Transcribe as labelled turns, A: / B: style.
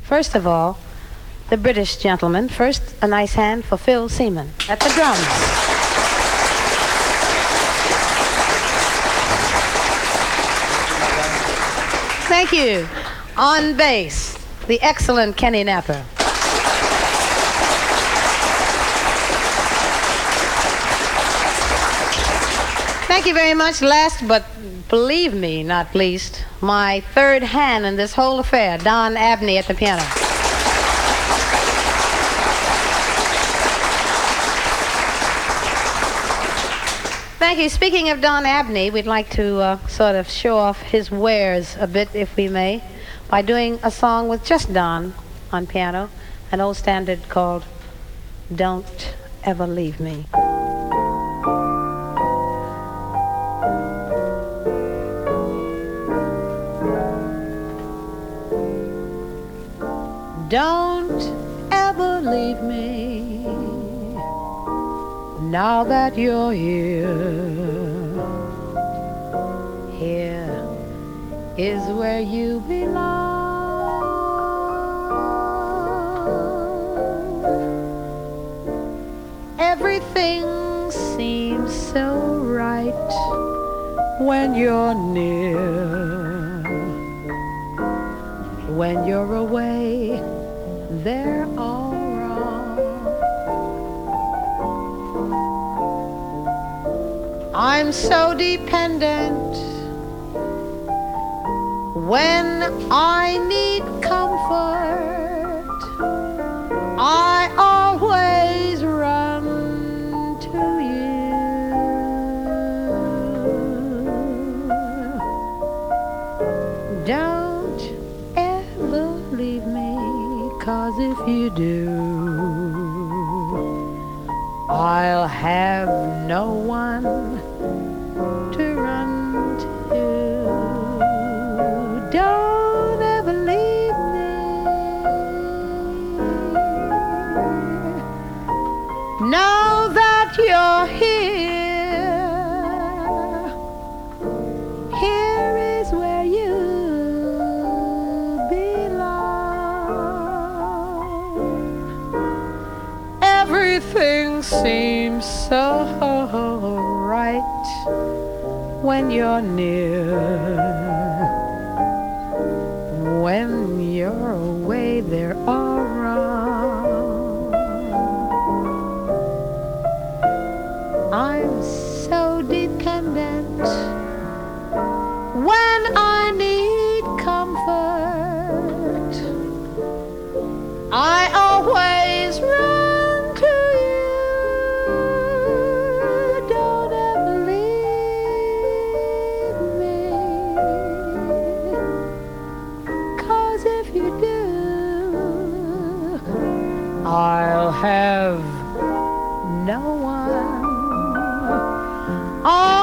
A: First of all, the British gentleman. First, a nice hand for Phil Seaman at the drums. Thank you. On bass, the excellent Kenny Napper. Thank you very much. Last but believe me, not least, my third hand in this whole affair, Don Abney at the piano. Thank you. Speaking of Don Abney, we'd like to sort of show off his wares a bit, if we may, by doing a song with just Don on piano, an old standard called Don't Ever Leave Me. Don't ever leave me now that you're here. Here is where you belong. Everything seems so right when you're near. When you're away, they're all wrong. I'm so dependent when I need comfort. I always run to you. Don't ever leave me, 'cause if you do, I'll have no one to run to. Don't ever leave me. Know that you're here. Here is where you belong. Everything seems so right when you're near. When you're away, they're all wrong. I'm so dependent when I need comfort. I always run to you. Don't ever leave me, 'cause if you do, I'll have no one.